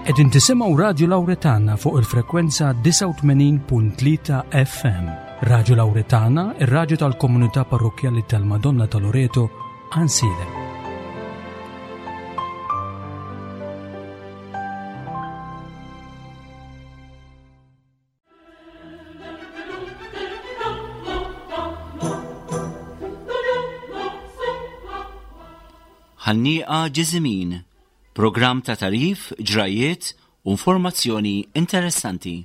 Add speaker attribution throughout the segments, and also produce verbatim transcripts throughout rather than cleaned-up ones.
Speaker 1: Qegħdin tisimgħu Radio Lawretana fuq il-frekwenza tisa' u tmenin punt tlieta F M. Radio Lawretana, ir-radju tal-Komunità Parrokjali tal-Madonna ta' Loreto, Ansilem.
Speaker 2: Ħannieqa Ġiżimin, programm ta' tarif, ġrajiet u informazzjoni interessanti.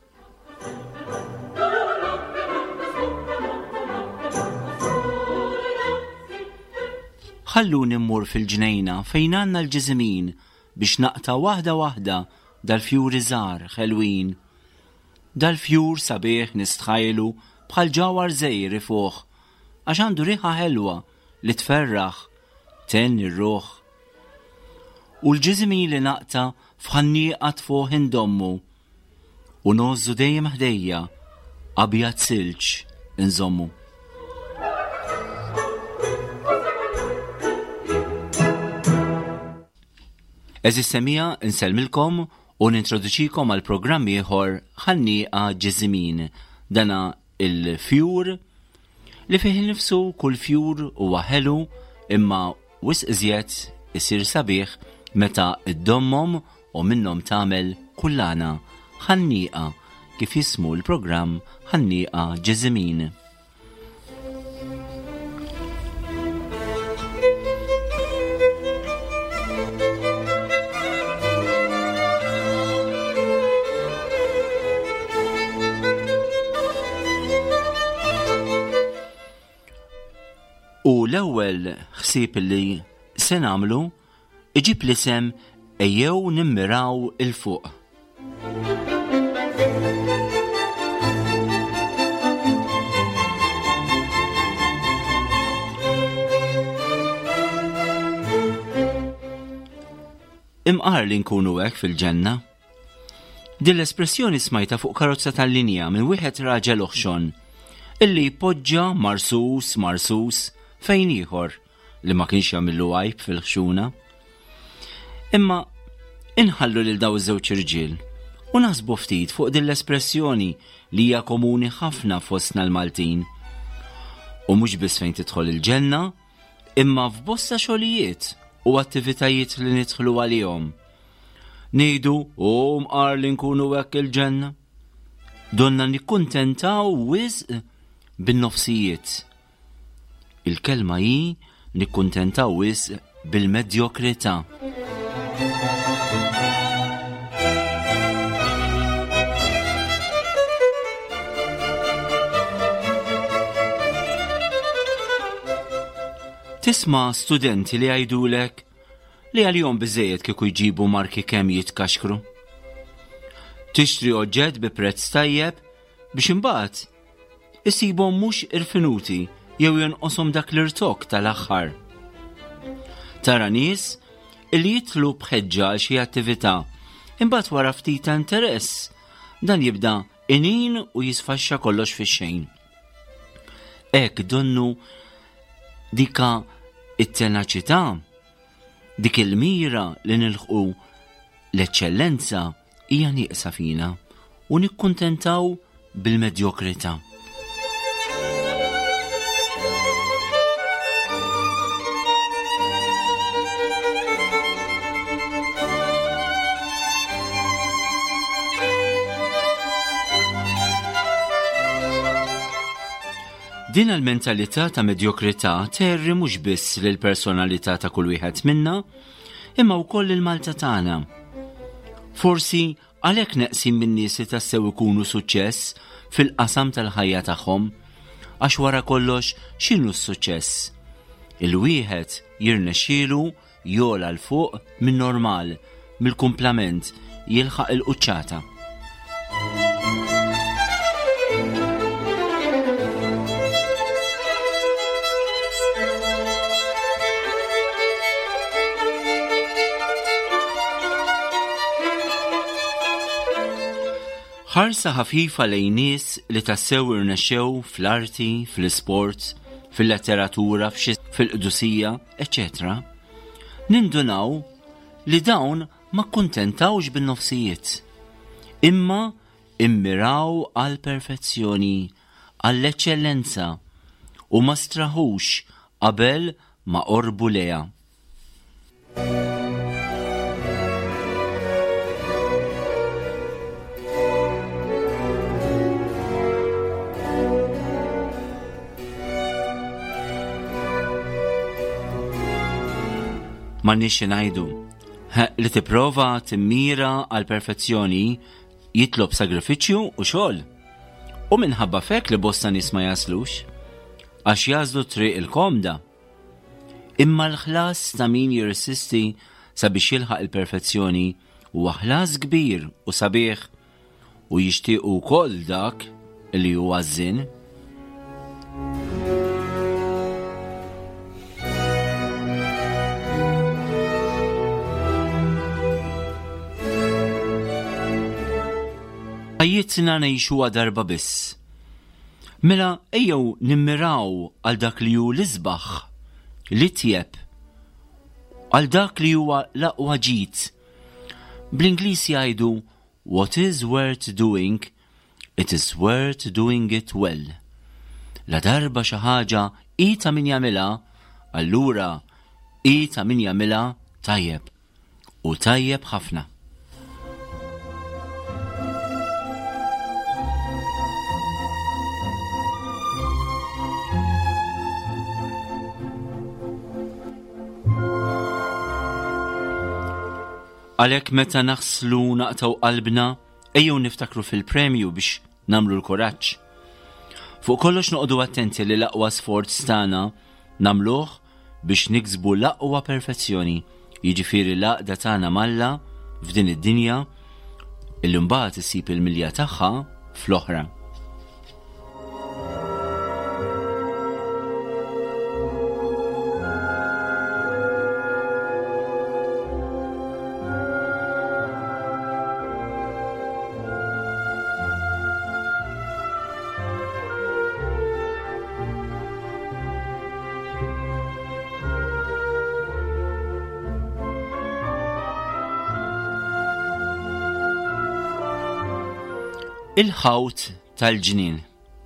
Speaker 2: Ħalluni mmur fil-ġnejna fejn għandna l-ġiżimin biex naqta' waħda waħda dal-fjuri żgħar ħelwin. Dal-fjur sabiħ nistħajlu bħal ġawar żgħir fuq għax għandu riħa ħelwa li tferraħ ten ir-ruħ. U l-ġiżimin li naqta f'ħannieqa tfuq indommu u nożżu dejjem ħdejja abjad silġ inżommu. Eżis semija insellmilkom u nintroduċikom għal programm ieħor ħannieqa Ġiżimin, dana il-fjur li fih nifsu kull fjur huwa ħelu imma wisq iżjed isir sabiħ meta iddommhom u minnhom tagħmel kullana ħannieqa kif jismu l-programm ħannieqa Ġiżimin. U l-ewwel ħsieb li se nagħmlu iġib l-isem ejjew nimmiraw il-fuq. Imqar li nkunu hekk fil-ġenna. Din l-espressjoni smajta fuq karozza tal-linja minn wieħed raġel oħxon illi poġġa marsus marsus fejn ieħor li ma kienx jagħmillu għajb fil-ħxuna. Imma inħallu lil daw iż-żewġ irġiel u naħsbu ftit fuq din l-espressjoni li hija komuni ħafna fostna l-Maltin. U mhux biss fejn tidħol il-ġenna, imma f'bosta xogħlijiet u attivitajiet li nidħlu għalihom. Ngħidu u mqar li nkunu hekk il-ġenna. Donna nikkuntentaw wisq bin-nofsijiet. Il-kelma hi nikkuntentaw wisq bil-medjokrità. Tisma' studenti li jgħidulek li għalihom biżejjed kieku jġibu marki kemm jitkaxkru. Tixtri oġġett bi prezz tajjeb biex imbagħad isibhom mhux irfinuti jew jonqoshom dak l-irtok tal-aħħar. Tara nies illi jidħlu bħeġġa għal xi attività, imbagħad wara ftit ta' interess dan jibda inin u jisfaxxa kollox fix-xejn. Hekk donnu dika it-tenaċità, dik il-mira li nilħqu l-eċċellenza hija nieqsa fina u nikkuntentaw bil-medjokrità. Din il-mentalità ta' medjokrità terri mhux biss lill-personalità ta' kull wieħed minna, imma wkoll il-Malta tagħna. Forsi għalhekk neqsin min-nies li tassew ikunu suċċess fil-qasam tal-ħajja tagħhom, għax wara kollox x'inhu s-suċċess? Il-wieħed jirnexxielu jola l fuq min normal, mill-kumplament jilħaq il-quċċata. Ħarsa ħafifa lejn nies li tassew irnexxew fl-arti, fl-isport, fil-letteratura, fil-qdusija, eċċetera. Nindunaw li dawn ma kuntentawx bin-nofsijiet, imma immiraw għal perfezzjoni, għall-eċċellenza u ma straħux qabel ma qorbu leha. M'għandniex ngħidu li tipprova timmira għal perfezzjoni jitlob sagrifiċċju u xogħol. U minħabba fek li bosta nies ma jaslux għax jażlu triq il-komda. Imma l-ħlas ta' min jirsisti sabiex jilħaq il-perfezzjoni huwa ħlas kbir u sabiħ u jixtieq ukoll dak li huwa żin. Ħajjitna ngħixuha darba biss. Mela ejjew nimmiraw għal dak li hu l-isbaħ, li tjeb, għal dak li huwa l-aqwa ġid. Bl-Ingliż jgħidu what is worth doing, it is worth doing it well. La darba xi ħaġa hi ta' min jagħmilha, allura hi ta' min jagħmilha tajjeb u tajjeb ħafna. Għalhekk meta naħslu naqtaw qalbna, ejjew niftakru fil-premju biex nagħmlu l-kuraġġ. Fuq kollox noqogħdu attenti li l-aqwa sforz tagħna nagħmluh biex niksbu l-aqwa perfezzjoni, jiġifieri l-għaqda tagħna malla f'din id-dinja illi mbagħad issib il-milja tagħha fl-oħra. Il-ħawt tal-ġnien.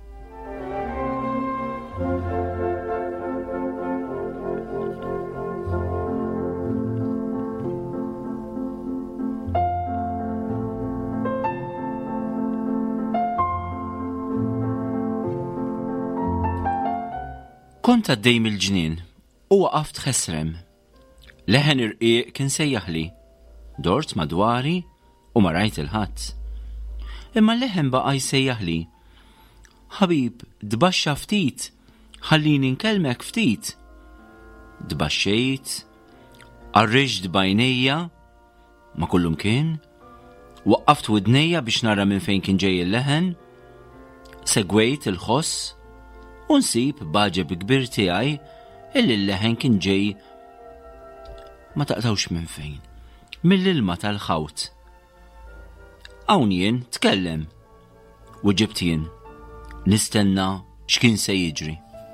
Speaker 2: Kont għaddej mill-ġnien u waqaft ħesrem. Leħen irqiq kien sejjaħli, dort madwari u ma rajt il-ħadd. Imma l-leħen baqa' jsejjaħli. Ħabib, dbaxxa ftit, ħallini nkellmek ftit. Dbaxxejt, qarriġt bajnejja, ma kullum kien, waqqaft widnejja biex nara minn fejn kien ġej il-leħen, segwejt il-ħoss u nsib baġeb kbir tiegħi illi l-leħen kien ġej ma taqtawx minn fejn, mill-ilma tal-ħawt. Hawn jien tkellem u ġibt jien nistenna x'kien se jiġri.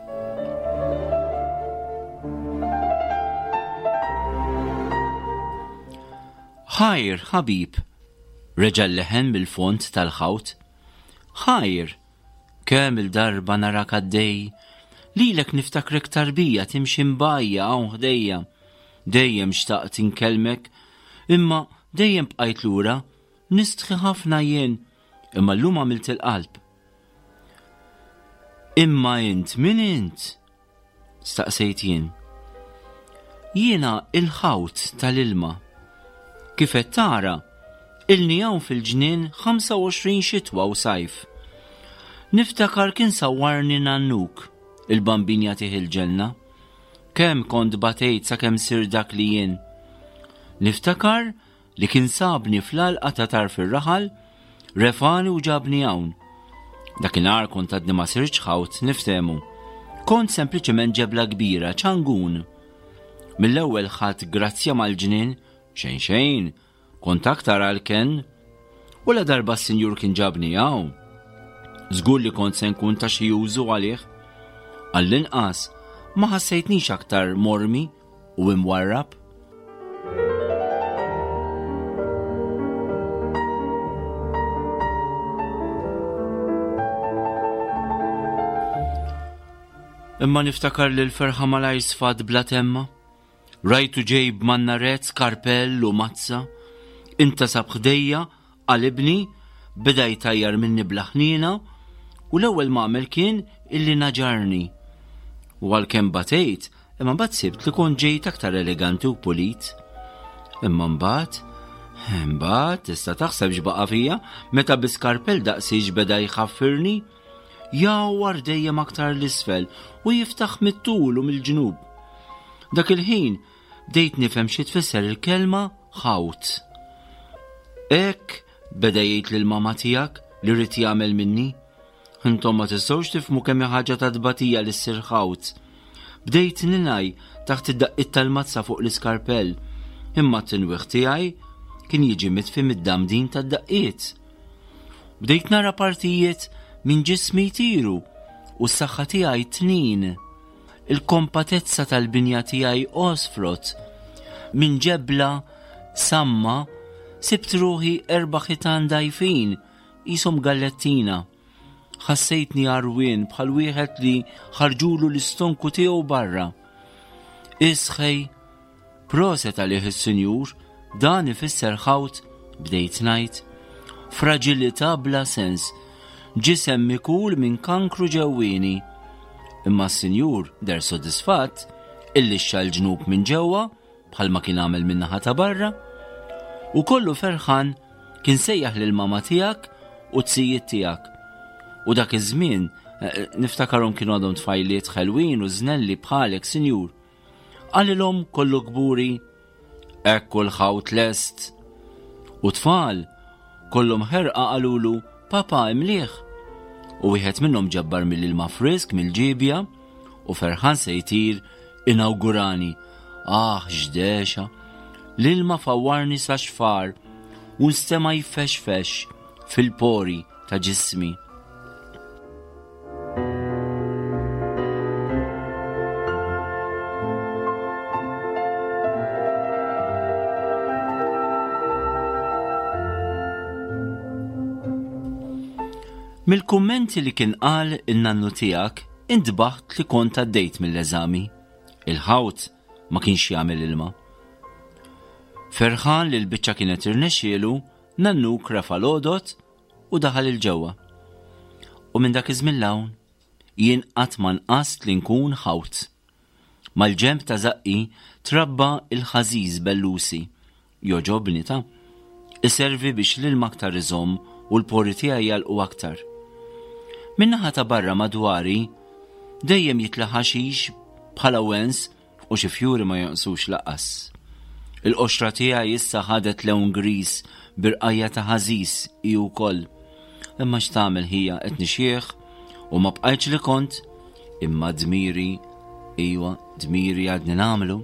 Speaker 2: Ħajr, ħabib, reġa' l-leħen mill-fond tal-ħawt. Ħajr, kemm il-darba narak għaddej, lilek niftakrek tarbija timxi mbajja hawn ħdejja. Dejjem xtaqt inkellmek, imma dejjem bqajt lura. Nistħi ħafna jien, imma llum għamilt il-qalb. Imma int, min int? Staqsejt jien. Jiena il-ħawt tal-ilma. Kifet tara, ilni hawn fil-ġnien ħamsa u għoxrin xitwa u sajf. Niftakar kien sawwarni nannuk, il-bambin jagħtih il-ġenna. Kemm kont batejt sakemm sir dak li jien. Niftakar li kien sabni fl-alqa ta' tarf ir-raħal, refani u ġabni hawn. Dakinhar kont għadni ma sirtx ħawt niftehmu. Kont sempliċement ġebla kbira, ċangun. Mill-ewwel ħadd grazzja mal-ġnien, xejn xejn, kont aktar għal-ken, u la darba s-sinjur kien ġabni hawn. Żgur li kont se nkun ta' xi użu għalih. Għall-inqas ma ħassejtnix aktar mormi u imwarrab. Imma niftakar li l-ferħa malaj sfad bla temma. Rajtu ġejb mannaret, skarpell u mazza. Intasab ħdejja, qalibni, beda jtajjar minni blaħnina u l-ewwel m'għamel kien illi naġarni. U għalkemm batejt, imma mbagħad sibt li kont ġejt aktar eleganti u pulit. Imma mbagħad, mbagħad tista' taħseb x'baqa' fija meta biskarpell daqsiex beda jħaffirni, jawwar dejjem aktar l-isfel u jiftaħ mit-tul u mill-ġnub. Dak il-ħin bdejt nifhem xi tfisser il-kelma ħawt. Hekk beda jgħid lill-mama tiegħek li rrid jagħmel minni. Intom ma tistgħux tifhmu kemm ħaġa ta' tbatija li ssir ħawt. Bdejt ninaj taħt id-daqqiet tal-mazza fuq l-iskarpell, imma t-tinwieħ tiegħi kien jiġi mitfi mid-damdin tad-daqqiet. Bdejt nara partijiet minn ġismi jtiru u s-saħħa tiegħi tnin. Il-kompatezza tal-binja tiegħi osfrot. Minn ġebla samma sibt ruħi erba' ħitan dajfin qishom gallettina. Ħassejtni arwien bħal wieħed li ħarġulu l-istonku tiegħu barra. Isħej, proset għalih is-Sinjur, dan ifisser ħawt, bdejt ngħid, fraġilità bla sens, ġisem mikul minn kankru ġewwieni. Imma s-Sinjur der sodisfatt illi x-xal-ġnub minn ġewwa bħalma kien għamel min-naħa ta' barra u kollu ferħan kien sejjaħ lil mama tiegħek u t-sijiet tiegħek. U dak iż-żmien niftakarhom kienu għadhom tfajliet ħelwin u żnelli bħalek, Sinjur. Qalilhom kollu kburi, ekku l-ħawt lest. U tfal kollhom ħerqa qalulu papa imlieħ. U wieħed minnhom ġabbar mill-ilma frisk mill-ġibja u ferħan se jtir inawgurani. Ah, ġdexa, l-ilma fawwarni sa xfar u nstema jfexfex fil-pori ta' ġismi. Mill-kummenti li kien qal in-nannu tiegħek intbaħt li kont għaddejt mill-eżami. Il-ħawt ma kienx jagħmel ilma. Ferħan li l-biċċa kienet irnexxielu, nannuk refa' l-għodot u daħal il-ġewwa. U minn dak iż-żmien l-hawn jien qatt ma nqast li nkun ħawt. Mal-ġenb ta' zaqqi trabba il-ħażiż bellusi. Joġobni ta' iservi biex l-ilma aktar iżomm u l-pori tiegħi jalqu aktar. Min-naħa ta' barra madwari dejjem jitla ħaxix bħala wens u xi fjuri ma jonqsux laqqas. Il-qoxra tiegħi issa ħadet lewn gris birqajja ta' ħażis hi wkoll. Imma x'tagħmel hija qed nixjieħ u ma bqajtx li kont, imma dmiri, iwa dmiri għadni nagħmlu.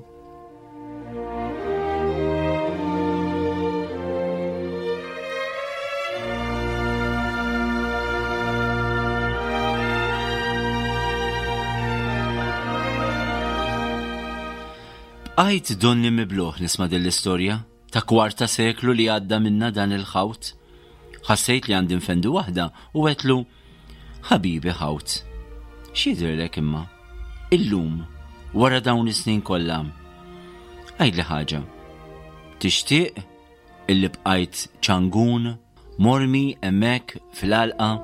Speaker 2: Bqajt donni mibluħ nisma' din l-istorja ta' kwarta seklu li għadda minna dan il-ħawt. Ħassejt li għandi nfendi waħda u għetlu, ħabibi ħawt, x'jidhirlek imma? Illum, wara dawn is-snin kollha. Għajdli ħaġa. Tixtieq illi bqajt ċangun, mormi hemmhekk fil-għalqa?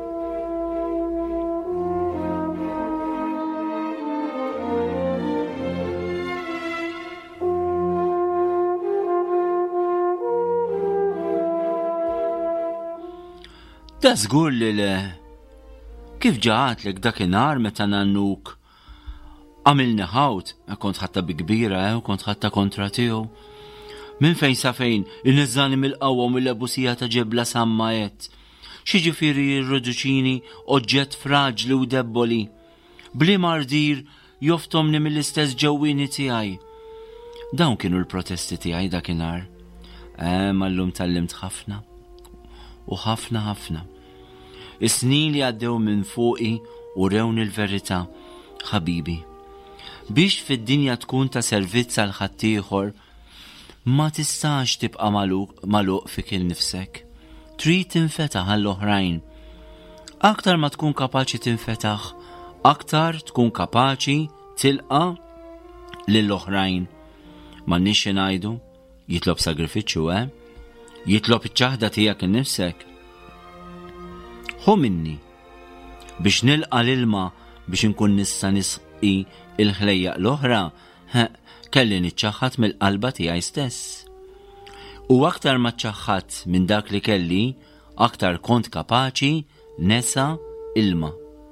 Speaker 2: Da żgur li le. Kif ġaħatlek dakinhar meta nannuk għamilni ħawt, kont ħatta bi kbira u kont ħatta kontra tiegħu. Minn fejn sa fejn inniżżani mill-qawwa mill-lebusija ta' ġebla sammajet. X'jiġifieri jirriduċini oġġett fraġli u debboli. Bli mardir joftomni mill-istess ġewwieni tiegħi. Dawn kienu l-protesti tiegħi dakinhar. Ehm allum tallimt ħafna u ħafna ħafna. Is-snin li għaddew minn fuqi u rewni l-verità, ħabibi. Biex fid-dinja tkun ta' servizz għal ħaddieħor, ma tistax tibqa' magħluq fik innifsek. Trid tinfetaħ għall-oħrajn. Aktar ma tkun kapaċi tinfetaħ aktar tkun kapaċi tilqa lill-oħrajn. M'għandniex ngħidu jitlob sagrifiċċju, eh? Jitlob iċ-ċaħda tiegħek innifsek. Ħu minni biex nilqa l-ilma biex inkun nista' nisqi il-ħlejjaq l-oħra, kelli niċċaħħad mill-qalba tiegħi stess. U aktar ma ċċaħħadt minn dak li kelli, aktar kont kapaċi nesa ilma.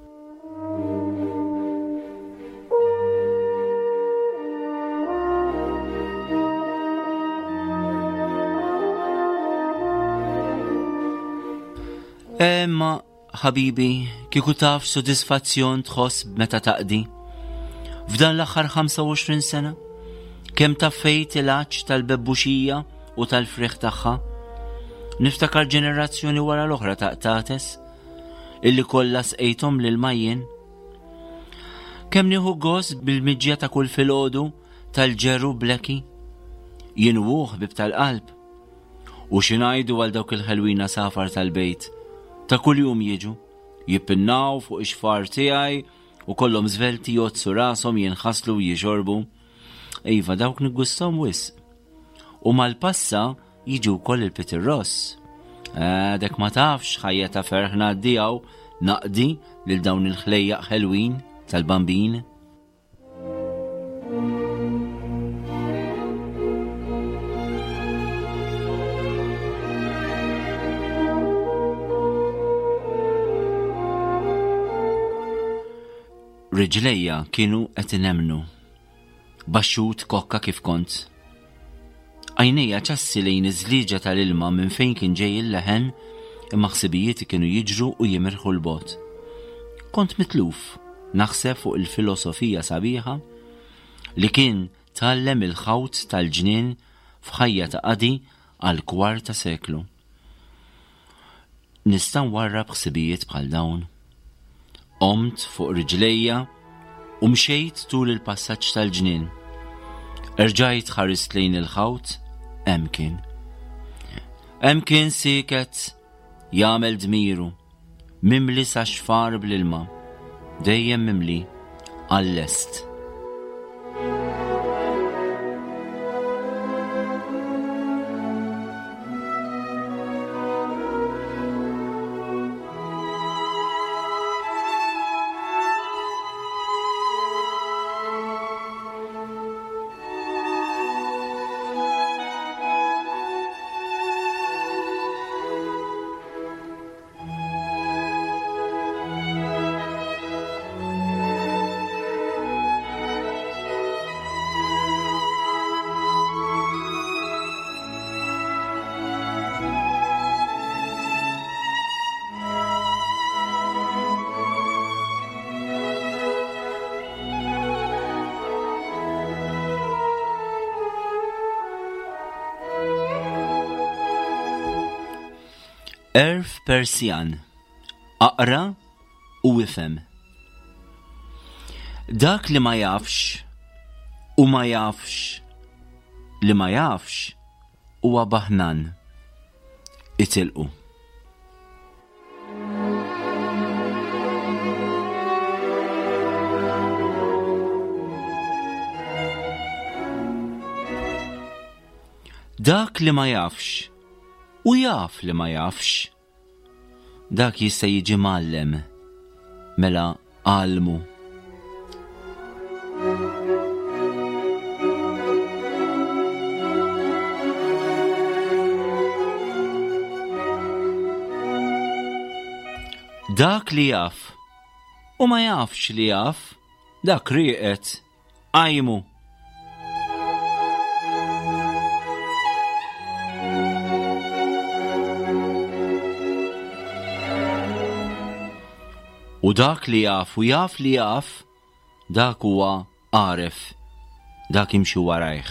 Speaker 2: Emma, ħabibi, kieku taf sodisfazzjon tħoss meta taqdi. F'dan l-aħħar ħamsa u għoxrin sena, kemm taffejt il-għaġġ tal-bebbuxija u tal-friħ tagħha. Niftakar ġenerazzjoni wara l-oħra taqtates, illi kollha sqejthom lil majjin. Kemm nieħu gost bil-miġġija ta' kull filgħodu tal-ġerru bleki, jinwuh bib tal-qalb. U xi ngħidu għal dawk il-ħelwina safar tal-bejt ta' kuljum jiġu, jippinnaw fuq ix-xfar tiegħi u kollhom żvelti jozzu rashom jinħaslu u jiġorbu. Iva dawk niggusthom wisq. U mal-passa jiġu wkoll il-Peter Ross. Dek ma tafx ħajja ta' ferħ ngħaddijaw naqdi lil dawn il-ħlejjaq ħelwin tal-bambin. Riġlejja kienu qed inemnu. Baxxut kokka kif kont. Għajnejja ċassi lejn iż-żlieġa tal-ilma minn fejn kien ġej il-leħen, imma ħsibijieti kienu jiġru u jimirħu l-bot. Kont mitluf naħseb fuq il-filosofija sabiħa li kien tgħallem il-ħawt tal-ġnien f'ħajja ta' qadi għal kwarta seklu. Nista' nwarrab ħsibijiet bħal dawn. Qomt fuq riġlejja u mxejt tul il-passaġġ tal-ġnien. Erġajt ħarist lejn il-ħawt, hemm kien. Hemm kien sieket jagħmel dmiru, mimli sa xfar bl-ilma, dejjem mimli għall-lest. Erf Persjan, aqra u ifhem. Dak li ma jafx u ma jafx li ma jafx huwa baħnan. Itilqu. Dak li ma jafx u jaf li ma jafx, dak jista' jiġi mallem, mela għalmu. Dak li jaf u ma jafx li jaf, dak rieqet għajmu. U dak li jaf u jaf li jaf, dak huwa għaref, dak imxi warajh.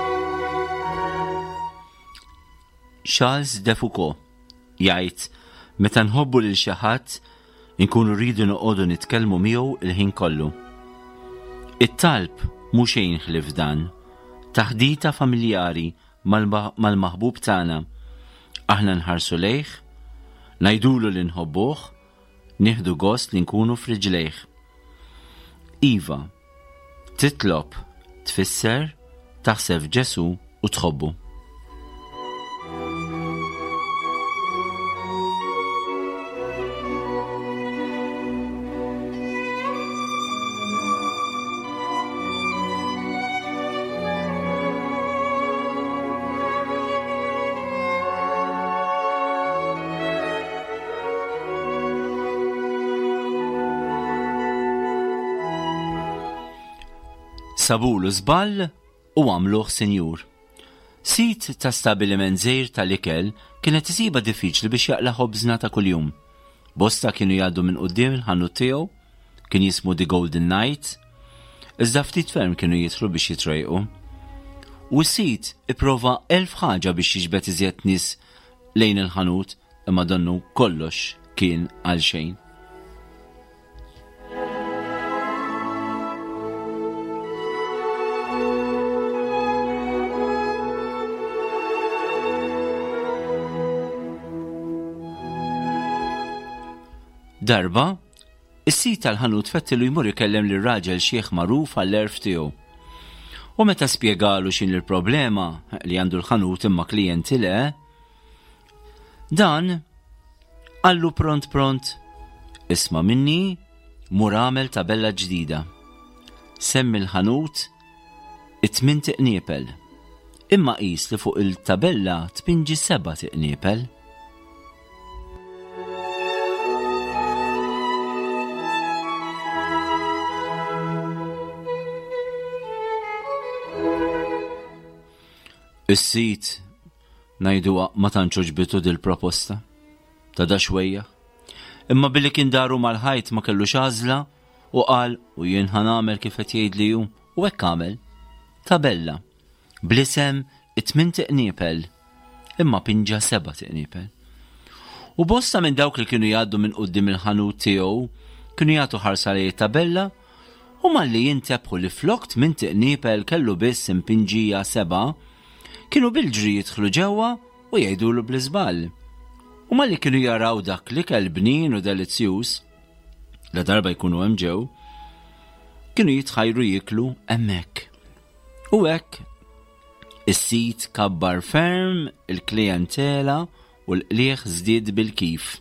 Speaker 2: Charles de Foucault jgħid Meta nħobbu lil xi ħadd inkunu rridu noqogħdu nitkellmu miegħu il-ħin kollu. It-talb mhux xejn ħlief dan, taħdita familjari mal-maħbub tagħna. Aħna nħarsu lejh, ngħidulu li nħobbuh, nieħdu gost li nkunu f'riġlejh. Iva, titlob, tfisser, taħseb Ġesu u tħobbu. Sabulu żball u għamluh sinjur. Sit ta' stabiliment żgħir tal-ikel kienet isiba diffiċli biex jaqla' ħobżna ta' kuljum. Bosta kienu jgħaddu minn quddiem il-ħanut tiegħu, kien jismu The Golden Knight, iżda ftit ferm kienu jidħlu biex jitrejqu. U s-sit ipprova elf ħaġa biex jiġbed iżjed nies lejn il-ħanut imma donnu kollox kien għal xejn. Darba, is-sit tal-ħanut fettilu jmur ikellem lir raġel xieħ magħruf għall-erf tiegħu. U meta spjegalu x'in il-problema li għandu l-ħanut imma klijenti le, dan għallu pront pront, isma' minni mur għamel tabella ġdida. Semmi l-ħanut it-tmien tiqniepel, imma qis li fuq il-tabella tpinġi seba' tiqniepel. Is-sit ngħiduha ma tantx oġbitu dil-proposta ta' da xwejja. Imma billi kien daru mal-ħajt ma kellux għażla u qal u jien ħanagħmel kif qed jgħidli hu u hekk għamel. Tabella bl-isem it-tmien tiqniepel imma pinġa seba' tiqniepel. U bosta minn dawk li kienu jgħaddu minn quddiem il-ħanut tiegħu kienu jagħtu ħarsa lejn tabella u malli jintebħu li flok tmien tiqniepel kellu biss impinġija seba' kienu bil-ġri jidħlu ġewwa u jgħidulu bl-iżball. U malli kienu jaraw dak li kell bnin u delizzjuż, la darba jkunu hemm ġew, kienu jitħajru jiklu hemmhekk. U hekk is-sit kabbar ferm il-klijentela u l-qlieħ żdied bil-kif.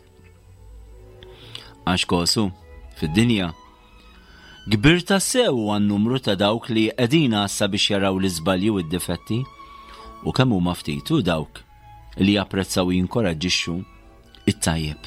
Speaker 2: Għax kosu, fid-dinja, kbirta sew għan-numru ta' dawk li qegħdin għassa biex jaraw l-iżbalji u d-difetti, u kemm huma ftitu dawk li japprezzaw jinkoraġġixxu it-tajjeb.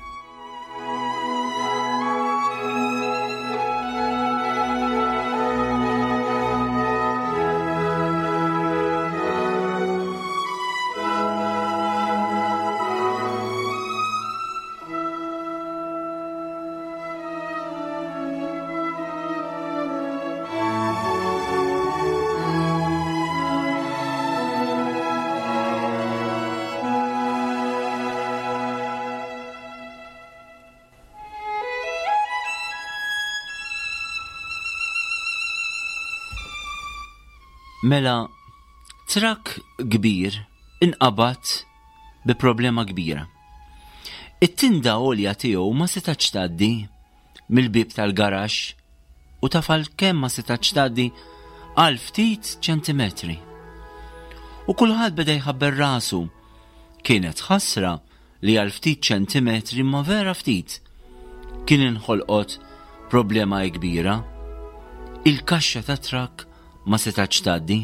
Speaker 2: Mela, trak kbir inqabad bi problema kbira. It-tinda għolja tiegħu ma setax tgħaddi mill-bib tal-garax u tafal kemm ma setax tgħaddi għal ftit ċentimetri. U kulħadd beda jħabber rasu. Kienet ħasra li għal ftit ċentimetri ma vera ftit kien inħolqot problema kbira. Il-kaxxa ta' trak ma setax tgħaddi.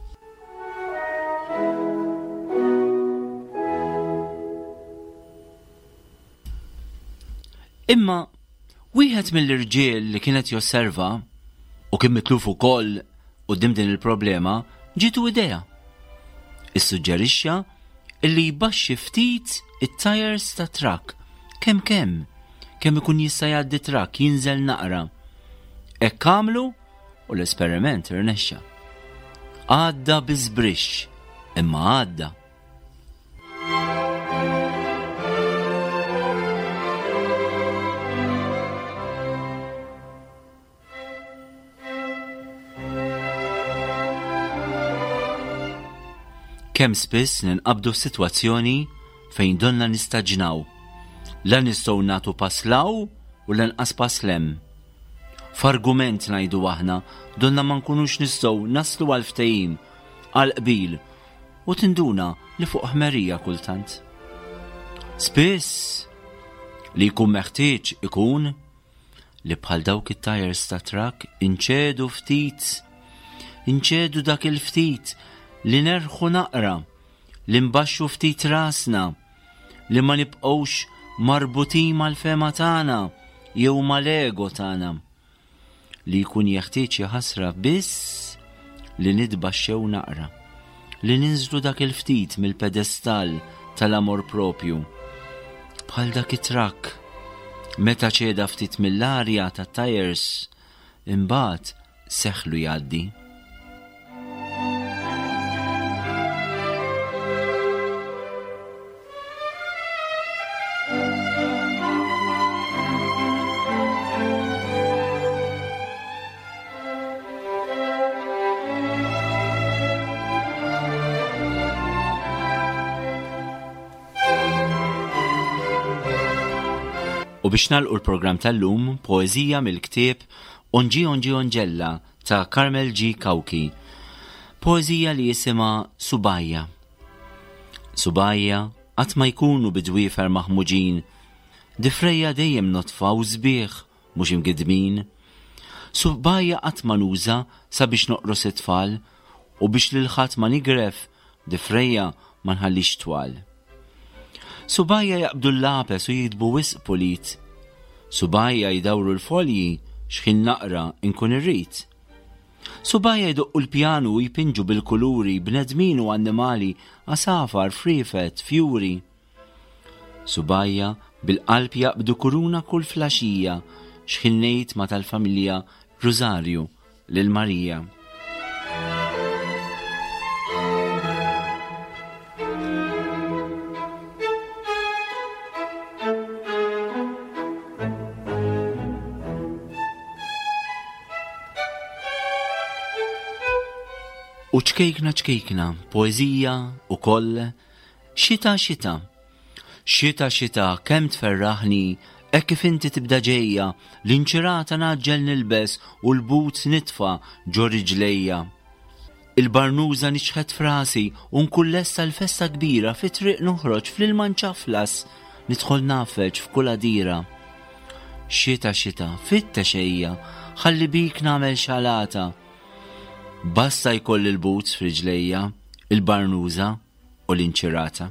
Speaker 2: Imma wieħed mill-irġiel li kienet josserva u kien mitluf ukoll quddiem din il-problema ġitu idea. Issuġġerixxa illi jbaxxi ftit it-tajers ta' trak kemm kemm kemm ikun jista' jgħaddi trak jinżel naqra. Hekk għamlu u l-esperiment irnexxa. Għadda biżbrixx, imma għadda. Kemm spiss ninqabdu f'sitwazzjoni fejn donna nistaġnaw. La nistgħu nagħtu pass law u lanqas pass lem. F'argument ngħidu aħna donna ma nkunux nistgħu naslu għal ftehim, għal qbil u tinduna li fuq ħmerija kultant. Spiss li jkun meħtieġ ikun li bħal dawk it-tajers ta' trak inċedu ftit, inċedu dak il-ftit li nerħu naqra, li nbaxxu ftit rasna, li ma nibqgħux marbutin mal-fema tagħna jew mal-ego tagħna. Li jkun jeħtieġ ħasra biss li nitbaxxew naqra, li ninżlu dak il-ftit mill-pedestal tal-amor propju. Bħal dak it-trak, meta ċeda ftit mill-arja tat-tajers, imbagħad seħħlu jgħaddi. U biex nagħlqu l-programm tal-lum, poeżija mill-ktieb Onġi Onġi Onġella ta' Carmel G. Kawki. Poeżija li jisimha Subajja. Subajja qatt ma jkunu bidwiefer maħmuġin, difrejja dejjem notfa u sbieħ mhux imgidmin. Subajja qatt ma nuża sabiex noqros it-tfal u biex lil ħadd ma nigref, difrejja ma nħallix twal. Subajja jaqbdu l-lapes u jidbu wisq pulit. Subajja jdawru l-folji x'ħin naqra inkun irrid. Subajja jdoqqu l-pjanu u jpinġu bil-kuluri bnedmin u annimali, asafar, frifet, fjuri. Subajja bil-qalb jaqbdu kuruna kull flaxija x'ħin ngħid ma tal-familja Rożarju lil Marija. U ċkejkna ċkejkna, poezija u koll, xita xita. Xita xita kemm tferraħni, e kif inti tibda ġejja, l-inċirata naġġel nilbes u l-but nitfa ġo riġlejja. Il-barnuża niċħet frasi u nkullessa l-festa kbira fi triq noħroġ fl-ilmanċaflas, nidħol nafeġ f'kull dira. Xita xita, fitta xejja, ħalli bik nagħmel xalata. Basta jkoll il-boots f'riġlejja, il-barnuża u l-inċirata.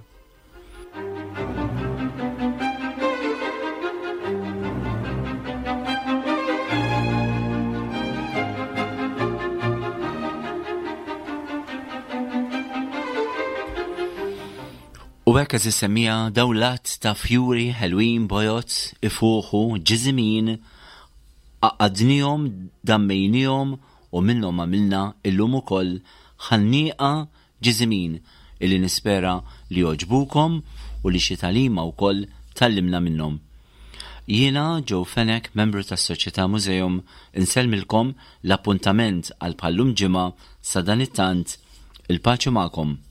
Speaker 2: U hekk qed issemmija dawlat ta' fjuri ħelwin bojot ifuħu ġiżimin aqadnihom dammejnihom u minnhom għamilna illum ukoll ħannieqa ġiżimin illi nispera li joġbukom u li xi talima wkoll tallimna minnhom. Jiena Joe Fenek, membru tas-Soċjetà Mużeum, insellmilkom l-appuntament għal bħallum ġimgħa sa dan it-tant il-paċi magħkom.